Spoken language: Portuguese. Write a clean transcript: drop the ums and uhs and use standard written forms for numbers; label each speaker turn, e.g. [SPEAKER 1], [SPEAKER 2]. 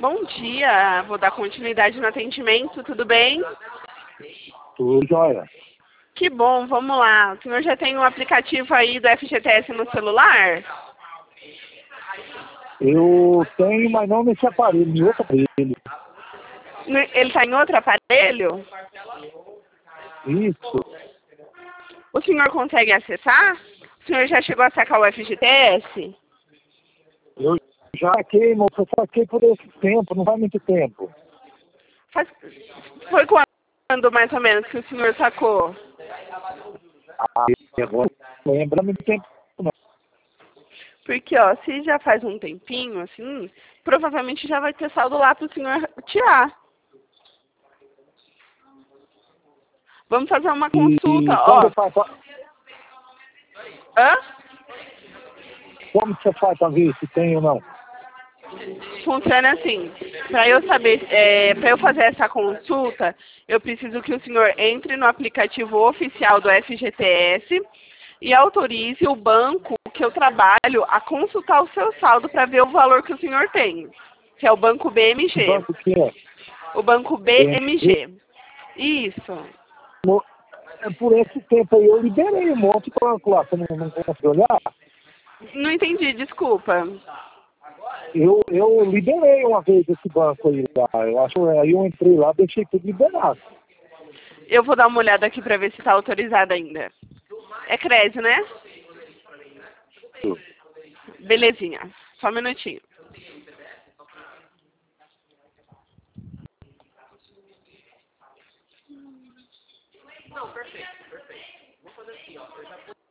[SPEAKER 1] bom dia. Vou dar continuidade no atendimento, tudo bem?
[SPEAKER 2] Tudo jóia.
[SPEAKER 1] Que bom, vamos lá. O senhor já tem um aplicativo aí do FGTS no celular?
[SPEAKER 2] Eu tenho, mas não nesse aparelho, em outro aparelho.
[SPEAKER 1] Ele está em outro aparelho?
[SPEAKER 2] Isso.
[SPEAKER 1] O senhor consegue acessar? O senhor já chegou a sacar o FGTS?
[SPEAKER 2] Eu já saquei, moça, eu saquei por esse tempo, não faz muito tempo.
[SPEAKER 1] Foi quando, mais ou menos, que o senhor sacou?
[SPEAKER 2] Agora não lembra muito tempo, não.
[SPEAKER 1] Porque, ó, se já faz um tempinho, assim, provavelmente já vai ter saldo lá para o senhor tirar. Vamos fazer uma consulta, ó. Hã?
[SPEAKER 2] Como você faz pra ver se tem ou não?
[SPEAKER 1] Funciona assim. Para eu saber, para eu fazer essa consulta, eu preciso que o senhor entre no aplicativo oficial do FGTS e autorize o banco que eu trabalho a consultar o seu saldo para ver o valor que o senhor tem, que é o Banco BMG.
[SPEAKER 2] Que banco que é?
[SPEAKER 1] O Banco BMG. Isso.
[SPEAKER 2] Por esse tempo aí eu liberei um monte de banco lá, você não conseguiu olhar?
[SPEAKER 1] Não entendi, desculpa.
[SPEAKER 2] Eu liberei uma vez esse banco aí lá. Eu acho, aí eu entrei lá, deixei tudo liberado.
[SPEAKER 1] Eu vou dar uma olhada aqui para ver se está autorizado ainda. É Crésio, né? Belezinha. Só um minutinho. Não, perfeito. Vou fazer assim, ó.